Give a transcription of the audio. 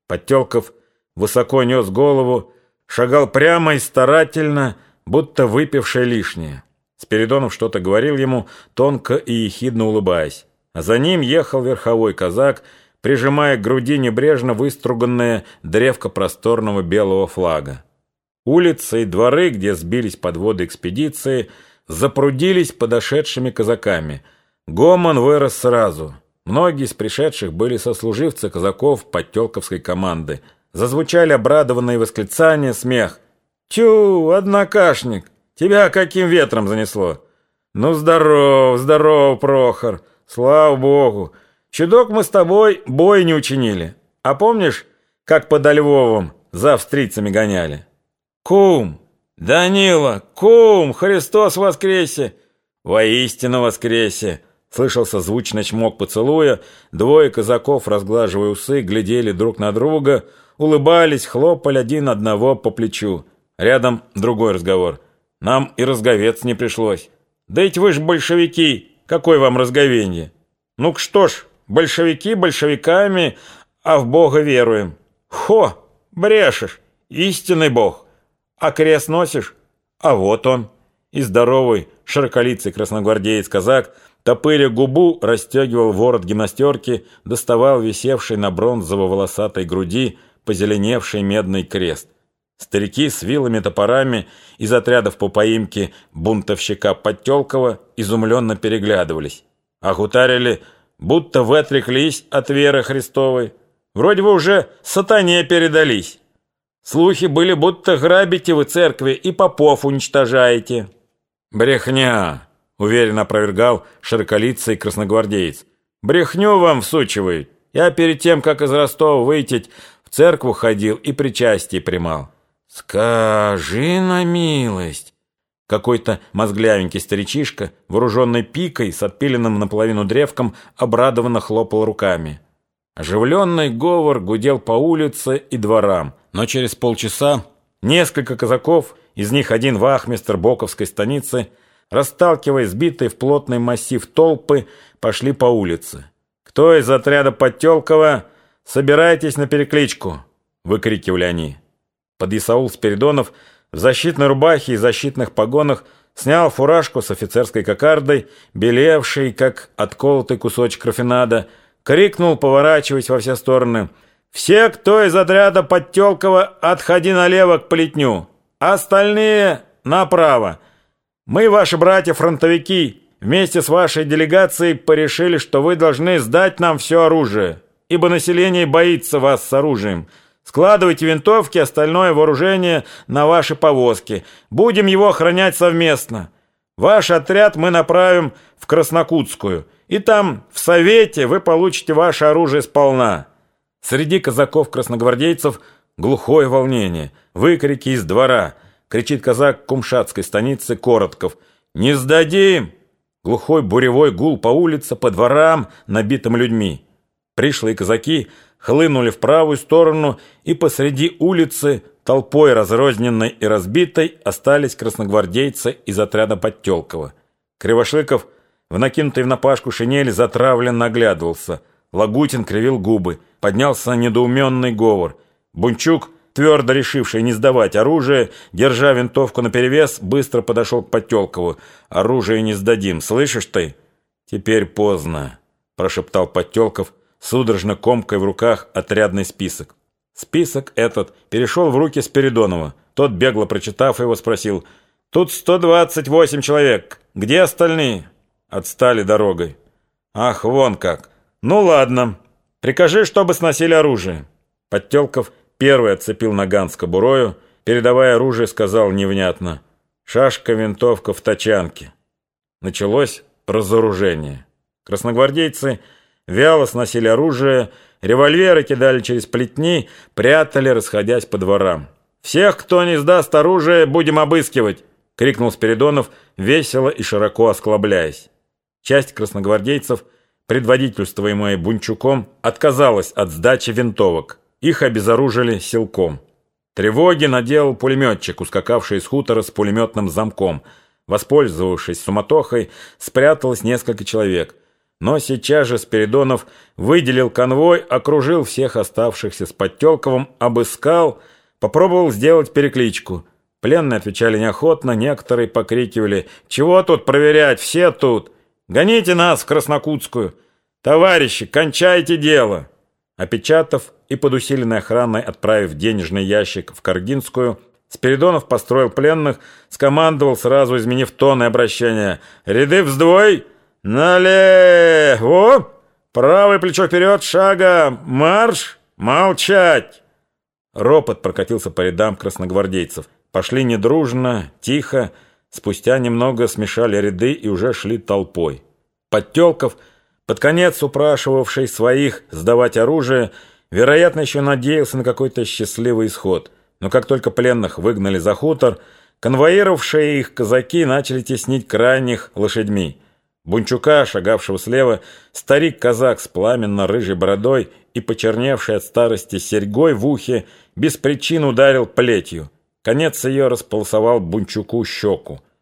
Подтелков высоко нес голову, шагал прямо и старательно, будто выпивший лишнее. Спиридонов что-то говорил ему, тонко и ехидно улыбаясь. А за ним ехал верховой казак, прижимая к груди небрежно выструганное древко просторного белого флага. Улицы и дворы, где сбились подводы экспедиции, запрудились подошедшими казаками. Гомон вырос сразу. Многие из пришедших были сослуживцы казаков подтелковской команды. Зазвучали обрадованные восклицания, смех. «Тю, однокашник! Тебя каким ветром занесло?» «Ну, здоров, здоров, Прохор! Слава Богу! Чудок мы с тобой бой не учинили. А помнишь, как под Львовом за австрийцами гоняли?» «Кум! Данила! Кум! Христос воскресе!» «Воистину воскресе!» Слышался звучный чмок поцелуя. Двое казаков, разглаживая усы, глядели друг на друга, улыбались, хлопали один одного по плечу. Рядом другой разговор. «Нам и разговеться не пришлось. Да ведь вы ж большевики, какое вам разговенье? Ну-ка что ж, большевики большевиками, а в Бога веруем. Хо, брешешь, истинный Бог. А крест носишь? А вот он». И здоровый, широколицый красногвардеец-казак, топыря губу, расстегивал ворот гимнастерки, доставал висевший на бронзово-волосатой груди позеленевший медный крест. Старики с вилами-топорами из отрядов по поимке бунтовщика Подтелкова изумленно переглядывались. А гутарили, будто вы отреклись от веры Христовой. Вроде вы уже сатане передались. Слухи были, будто грабите вы церкви и попов уничтожаете. «Брехня!» — уверенно опровергал широколицый красногвардеец. «Брехню вам всучивают. Я перед тем, как из Ростова выйти, в церкву ходил и причастие примал». «Скажи на милость!» Какой-то мозглявенький старичишка, вооруженный пикой с отпиленным наполовину древком, обрадованно хлопал руками. Оживленный говор гудел по улице и дворам, но через полчаса несколько казаков, из них один вахмистр Боковской станицы, расталкивая сбитые в плотный массив толпы, пошли по улице. «Кто из отряда Подтелкова? Собирайтесь на перекличку!» — выкрикивали они. Подъясаул Спиридонов в защитной рубахе и защитных погонах снял фуражку с офицерской кокардой, белевшей, как отколотый кусочек рафинада, крикнул, поворачиваясь во все стороны: «Все, кто из отряда Подтелкова, отходи налево к плетню, остальные направо. Мы, ваши братья-фронтовики, вместе с вашей делегацией порешили, что вы должны сдать нам все оружие, ибо население боится вас с оружием. Складывайте винтовки, остальное вооружение на ваши повозки. Будем его охранять совместно. Ваш отряд мы направим в Краснокутскую, и там, в совете, вы получите ваше оружие сполна». Среди казаков-красногвардейцев глухое волнение, выкрики из двора. Кричит казак кумшатской станицы Коротков: «Не сдадим!» Глухой буревой гул по улице, по дворам, набитым людьми. Пришлые казаки хлынули в правую сторону, и посреди улицы, толпой разрозненной и разбитой, остались красногвардейцы из отряда Подтелкова. Кривошлыков в накинутой в напашку шинели затравленно оглядывался. Лагутин кривил губы. Поднялся недоуменный говор. Бунчук, твердо решивший не сдавать оружие, держа винтовку наперевес, быстро подошел к Подтелкову. «Оружие не сдадим, слышишь ты?» «Теперь поздно», — прошептал Подтелков, судорожно комкой в руках отрядный список. Список этот перешел в руки Спиридонова. Тот, бегло прочитав его, спросил: «Тут 128 человек. Где остальные?» «Отстали дорогой». «Ах, вон как! Ну ладно. Прикажи, чтобы сносили оружие». Подтелков первый отцепил наган с кобурою, передавая оружие, сказал невнятно: «Шашка, винтовка в тачанке». Началось разоружение. Красногвардейцы вяло сносили оружие, револьверы кидали через плетни, прятали, расходясь по дворам. «Всех, кто не сдаст оружие, будем обыскивать!» — крикнул Спиридонов, весело и широко осклабляясь. Часть красногвардейцев, предводительствуемая Бунчуком, отказалась от сдачи винтовок. Их обезоружили силком. Тревоги наделал пулеметчик, ускакавший из хутора с пулеметным замком. Воспользовавшись суматохой, спряталось несколько человек. Но сейчас же Спиридонов выделил конвой, окружил всех оставшихся с Подтелковым, обыскал, попробовал сделать перекличку. Пленные отвечали неохотно, некоторые покрикивали: «Чего тут проверять? Все тут! Гоните нас в Краснокутскую! Товарищи, кончайте дело!» Опечатав и под усиленной охраной отправив денежный ящик в Каргинскую, Спиридонов построил пленных, скомандовал, сразу изменив тон и обращение: «Ряды вздвой! Налево! Правое плечо вперед, шагом! Марш! Молчать!» Ропот прокатился по рядам красногвардейцев. Пошли недружно, тихо, спустя немного смешали ряды и уже шли толпой. Подтелков, под конец упрашивавший своих сдавать оружие, вероятно, еще надеялся на какой-то счастливый исход. Но как только пленных выгнали за хутор, конвоировавшие их казаки начали теснить крайних лошадьми. Бунчука, шагавшего слева, старик-казак с пламенно-рыжей бородой и почерневшей от старости серьгой в ухе, без причин ударил плетью. Конец ее располосовал Бунчуку щеку.